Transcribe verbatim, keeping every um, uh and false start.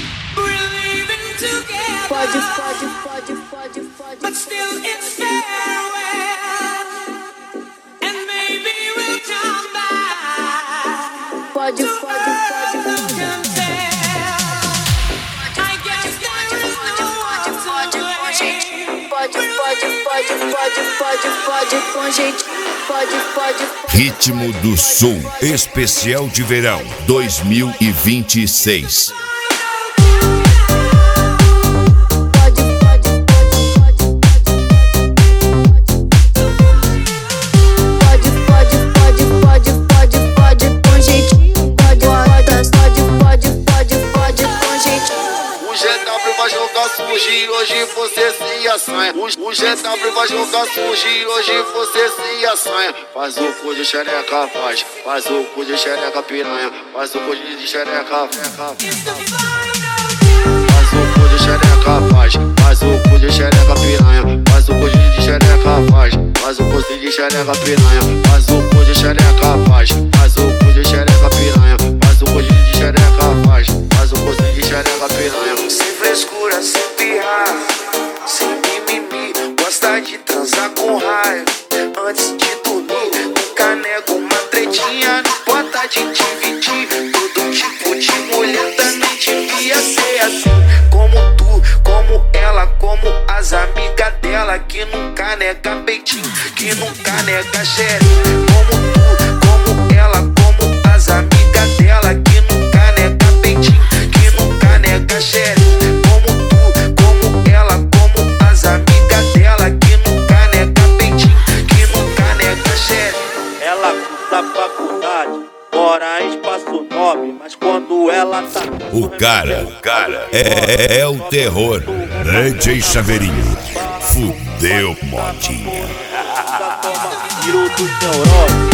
Pode, pode, pode, pode, pode. But still it's farewell. And maybe we'll come back. Pode, pode, pode, pode. I guess there is no other way. Pode, pode, pode, pode, pode, pode, com jeitinho. Pode, pode, pode. Ritmo do Sul, especial de verão dois mil e vinte e seis. Surgir, hoje você se assanha. O, o G W vai jogar surgir, hoje você se assanha. Faz o cu de xereca, faz. Faz o cu de xereca, piranha. Faz o cu de xereca, faz. Faz o cu de xereca, faz. Faz o cu de xereca, piranha. Faz o cu de xereca, faz. Faz o cu de xereca, piranha. Faz o cu de xereca, faz. Faz o cu de xereca, piranha. Faz o cu de xereca, faz. Faz o cu de xereca, piranha. Sem frescura, sem pirrar, sem mimimi. Gosta de transar com raio antes de dormir. Nunca nego uma tretinha, não importa de dividir. Todo tipo de mulher também devia ser assim. Como tu, como ela, como as amigas dela. Que nunca nega peitinho, que nunca nega xereca. Como tu, como ela, como as amigas dela. Que nunca nega peitinho, que nunca nega xereca. Mora em espaço nobre, mas quando ela tá. O cara, o cara é, é o terror. D J Chaveirinho, fudeu, modinha. Tiro do Neurótico.